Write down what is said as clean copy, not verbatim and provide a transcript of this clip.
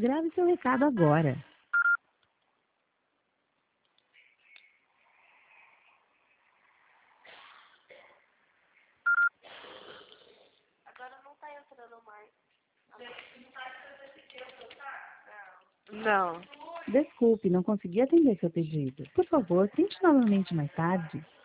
Grave seu recado agora. Agora não tá entrando mais. Não. Desculpe, não consegui atender seu pedido. Por favor, tente novamente mais tarde.